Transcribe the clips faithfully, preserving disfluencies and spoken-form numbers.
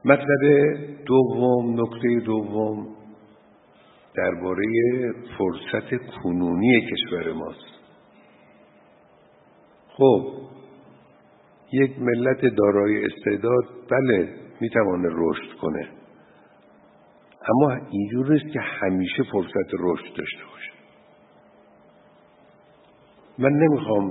مطلب دوم، نکته دوم درباره فرصت کنونی کشور ماست. خب یک ملت دارای استعداد بله میتوانه رشد کنه، اما اینجور نیست که همیشه فرصت رشد داشته باشه. من نمیخوام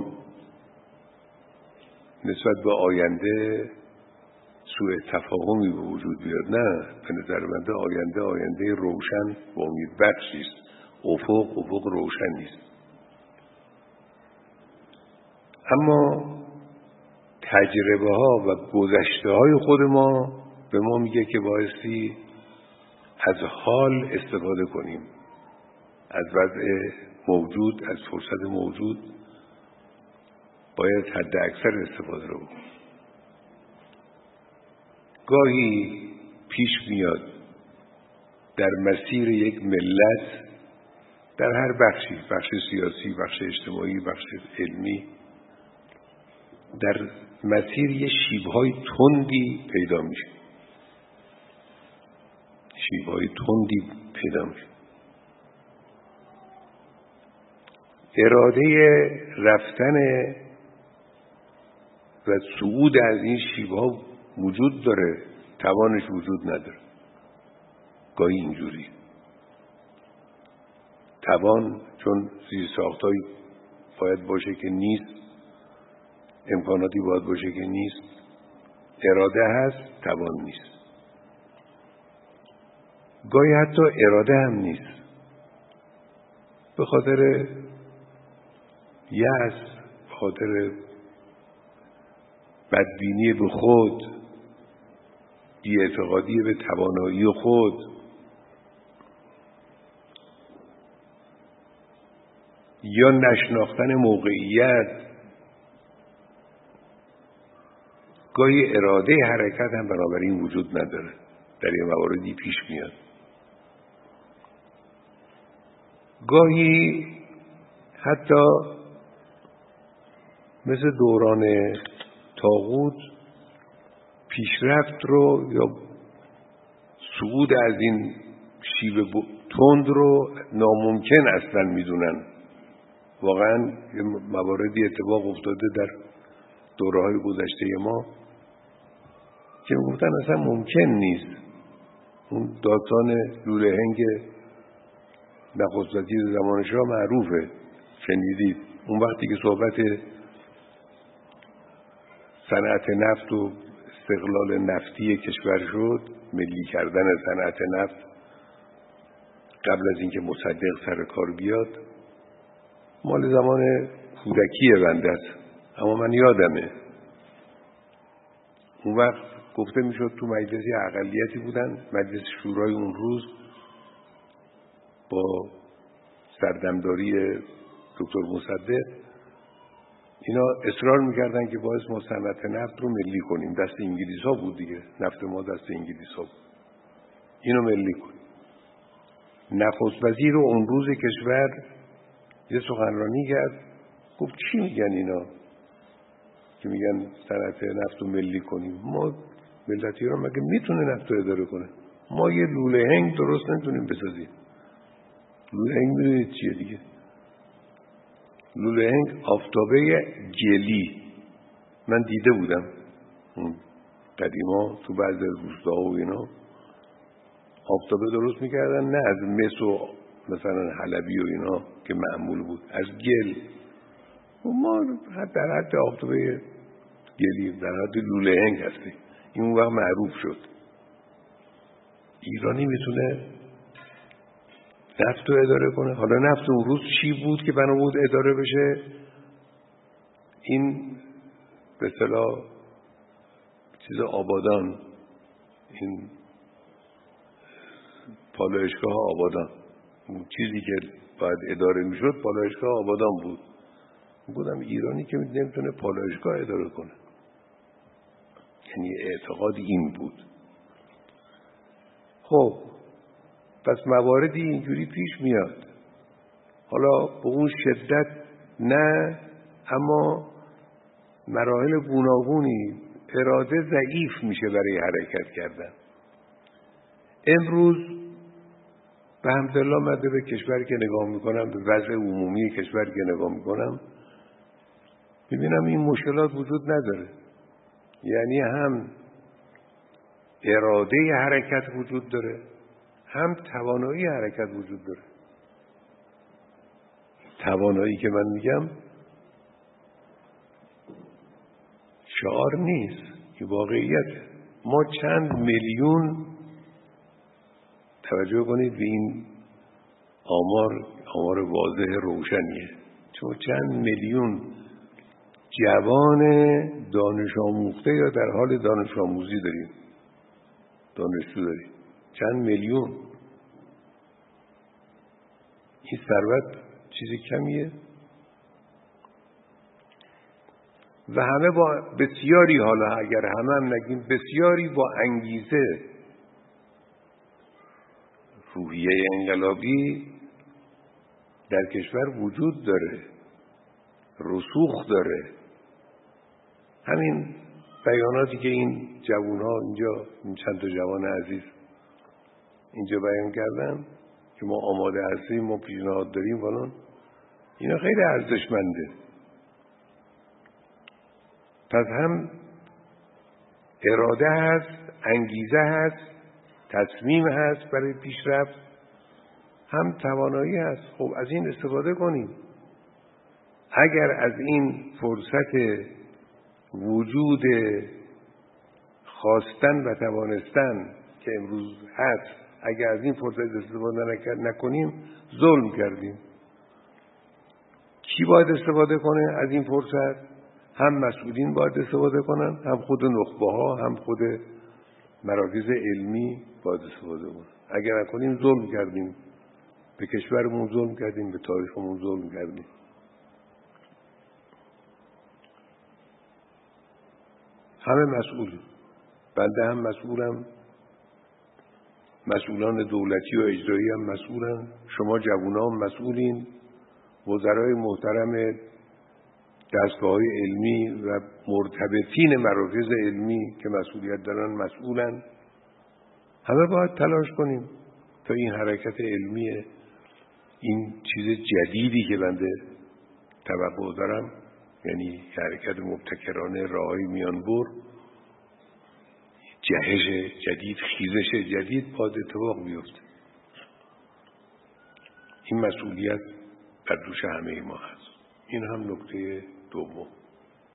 نسبت به آینده سوء تفاهمی به وجود بیاد، نه، به نظر من آینده آینده روشن و امیدبخشی است. افق افق روشنی است. اما تجربه ها و گذشته های خود ما به ما میگه که بایستی از حال استفاده کنیم، از وضع موجود، از فرصت موجود باید حد اکثر استفاده رو بکنیم. گاهی پیش میاد در مسیر یک ملت در هر بخشی، بخش سیاسی، بخش اجتماعی، بخش علمی، در مسیر یه شیب‌های تندی پیدا میشه شیب‌های تندی پیدا میشه اراده رفتن و صعود از این شیب‌ها وجود داره، توانش وجود نداره. گاهی اینجوری توان چون زیرساخت‌هایی باید باشه که نیست، امکاناتی باید باشه که نیست، اراده هست توان نیست. گاهی حتی اراده هم نیست، به خاطر یأس، به خاطر بدبینی به خود، بی‌اعتقادی به توانایی خود، یا نشناختن موقعیت، گاهی اراده حرکت هم بنابراین وجود نداره. در این مواردی پیش میاد. گاهی حتی مثل دوران طاغوت پیشرفت رو یا صعود از این شیب تند رو ناممکن اصلا میدونن. واقعا یه مواردی اتفاق افتاده در دوره‌های گذشته ما که میگفتن اصلا ممکن نیست. اون داستان لوله هنگ نخست وزیر زمان شاه معروفه، شنیدید. اون وقتی که صحبت صنعت نفت و استقلال نفتی کشور شد، ملی کردن صنعت نفت قبل از اینکه مصدق سر کار بیاد، مال زمان کودکی بنده است، اما من یادمه اون وقت گفته میشد تو مجلسی اقلیتی بودن، مجلس شورای اون روز با سردمداری دکتر مصدق، اینا اصرار میکردن که باید ما صنعت نفت رو ملی کنیم. دست انگلیس ها بود دیگه، نفت ما دست انگلیس ها بود، اینو ملی کنیم. نخست وزیر اون روز کشور یه سخنرانی کرد، گفت چی میگن اینا که میگن صنعت نفت رو ملی کنیم؟ ما ملت ایران مگه میتونه نفت رو اداره کنه؟ ما یه لوله هنگ درست نمیتونیم بسازیم. لوله هنگ میدونید چیه دیگه؟ لوله هنگ آفتابه گلی، من دیده بودم اون قدیما تو بعضی روستاها و اینا آفتابه درست میکردن، نه از مس و مثلا حلبی و اینا که معمول بود، از گل. و ما در حد آفتابه گلی، در حد لوله هنگ هستیم. این اون وقت معروف شد. ایرانی میتونه نفت رو اداره کنه؟ حالا نفت اون روز چی بود که بنا بود اداره بشه؟ این به اصطلاح چیز آبادان، این پالایشگاه آبادان، اون چیزی که باید اداره میشد پالایشگاه آبادان بود. گفتم ایرانی که نمیتونه پالایشگاه اداره کنه، یعنی اعتقاد این بود. خب پس مواردی اینجوری پیش میاد، حالا به اون شدت نه، اما مراحل گوناگونی، اراده ضعیف میشه برای حرکت کردن. امروز به حمدالله مده به کشور که نگاه میکنم، به وضع عمومی کشور که نگاه میکنم، میبینم این مشکلات وجود نداره. یعنی هم اراده حرکت وجود داره، هم توانایی حرکت وجود داره. توانایی که من میگم شعار نیست، این واقعیت. ما چند میلیون، توجه کنید به این آمار، آمار واضح روشنیه، چون چند میلیون جوان دانش آموخته یا در حال دانش آموزی داریم، دانشجو داریم، چند میلیون. این ثروت چیز کمیه و همه با بسیاری، حالا اگر همه هم نگیم بسیاری، با انگیزه. روحیه انقلابی در کشور وجود داره، رسوخ داره. همین بیاناتی که این جوان‌ها اینجا، این چند تا جوان عزیز اینجا بیان کردن که ما آماده هستیم، ما پیشنهاد داریم فلان، اینا خیلی ارزشمنده. پس هم اراده هست، انگیزه هست، تصمیم هست برای پیشرفت، هم توانایی هست. خب از این استفاده کنیم. اگر از این فرصت وجود خواستن و توانستن که امروز هست، اگر از این فرصت استفاده نکنیم ظلم کردیم. کی باید استفاده کنه از این فرصت؟ هم مسئولین باید استفاده کنن، هم خود نخبه ها، هم خود مراکز علمی باید استفاده کنن. اگر نکنیم ظلم کردیم، به کشورمون ظلم کردیم، به تاریخمون ظلم کردیم. همه مسئول، بنده هم مسئولم، مسئولان دولتی و اجرایی هم مسئولن، شما جوونا هم مسئولین، وزرای محترم دستگاه‌های علمی و مرتبطین مراکز علمی که مسئولیت دارن مسئولن. همه باید تلاش کنیم تا این حرکت علمی، این چیز جدیدی که بنده توقع دارم، یعنی حرکت مبتکرانه راهی میان بر، جهش جدید، خیزش جدید باید اتفاق بیفته. این مسئولیت بر دوش همه ما هست. این هم نکته دوم.